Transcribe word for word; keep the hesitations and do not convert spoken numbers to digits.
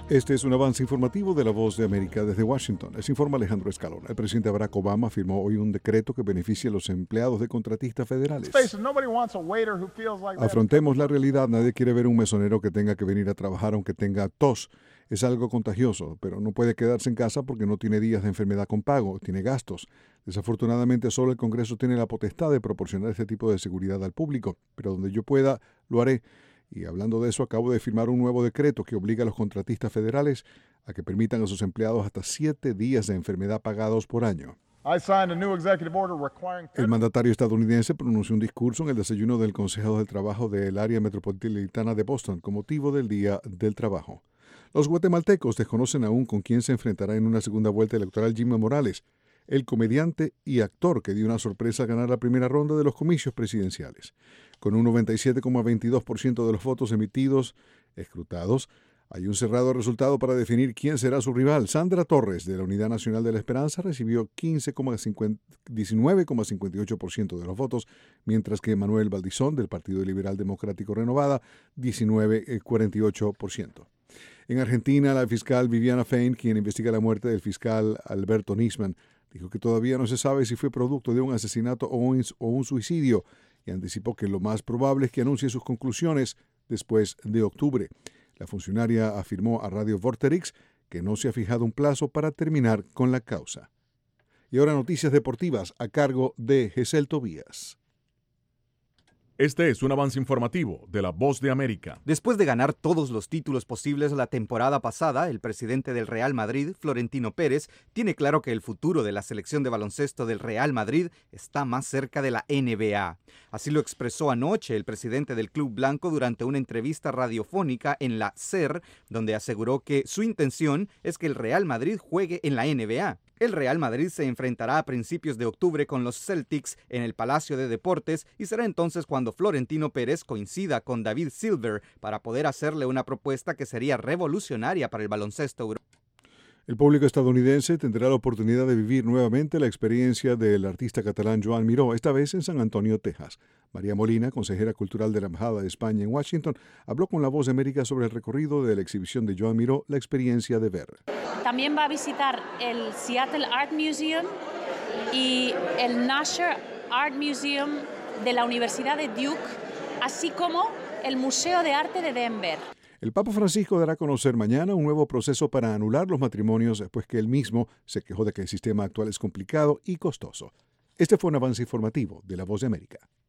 Este es un avance informativo de La Voz de América desde Washington. Les informa Alejandro Escalona. El presidente Barack Obama firmó hoy un decreto que beneficia a los empleados de contratistas federales. Afrontemos la realidad. Nadie quiere ver un mesonero que tenga que venir a trabajar aunque tenga tos. Es algo contagioso, pero no puede quedarse en casa porque no tiene días de enfermedad con pago, tiene gastos. Desafortunadamente, solo el Congreso tiene la potestad de proporcionar este tipo de seguridad al público, pero donde yo pueda, lo haré. Y hablando de eso, acabo de firmar un nuevo decreto que obliga a los contratistas federales a que permitan a sus empleados hasta siete días de enfermedad pagados por año. El mandatario estadounidense pronunció un discurso en el desayuno del Consejo del Trabajo del área metropolitana de Boston con motivo del Día del Trabajo. Los guatemaltecos desconocen aún con quién se enfrentará en una segunda vuelta electoral Jimmy Morales, el comediante y actor que dio una sorpresa a ganar la primera ronda de los comicios presidenciales. Con un noventa y siete coma veintidós por ciento de los votos emitidos, escrutados, hay un cerrado resultado para definir quién será su rival. Sandra Torres, de la Unidad Nacional de la Esperanza, recibió diecinueve coma cincuenta y ocho por ciento de los votos, mientras que Manuel Valdizón, del Partido Liberal Democrático Renovada, diecinueve coma cuarenta y ocho por ciento. En Argentina, la fiscal Viviana Fein, quien investiga la muerte del fiscal Alberto Nisman, dijo que todavía no se sabe si fue producto de un asesinato o un, o un suicidio y anticipó que lo más probable es que anuncie sus conclusiones después de octubre. La funcionaria afirmó a Radio Vorterix que no se ha fijado un plazo para terminar con la causa. Y ahora noticias deportivas a cargo de Gesel Tobías. Este es un avance informativo de La Voz de América. Después de ganar todos los títulos posibles la temporada pasada, el presidente del Real Madrid, Florentino Pérez, tiene claro que el futuro de la selección de baloncesto del Real Madrid está más cerca de la N B A. Así lo expresó anoche el presidente del Club Blanco durante una entrevista radiofónica en la SER, donde aseguró que su intención es que el Real Madrid juegue en la N B A. El Real Madrid se enfrentará a principios de octubre con los Celtics en el Palacio de Deportes y será entonces cuando Florentino Pérez coincida con David Silver para poder hacerle una propuesta que sería revolucionaria para el baloncesto europeo. El público estadounidense tendrá la oportunidad de vivir nuevamente la experiencia del artista catalán Joan Miró, esta vez en San Antonio, Texas. María Molina, consejera cultural de la Embajada de España en Washington, habló con La Voz de América sobre el recorrido de la exhibición de Joan Miró, la experiencia de ver. También va a visitar el Seattle Art Museum y el Nasher Art Museum de la Universidad de Duke, así como el Museo de Arte de Denver. El Papa Francisco dará a conocer mañana un nuevo proceso para anular los matrimonios después que él mismo se quejó de que el sistema actual es complicado y costoso. Este fue un avance informativo de La Voz de América.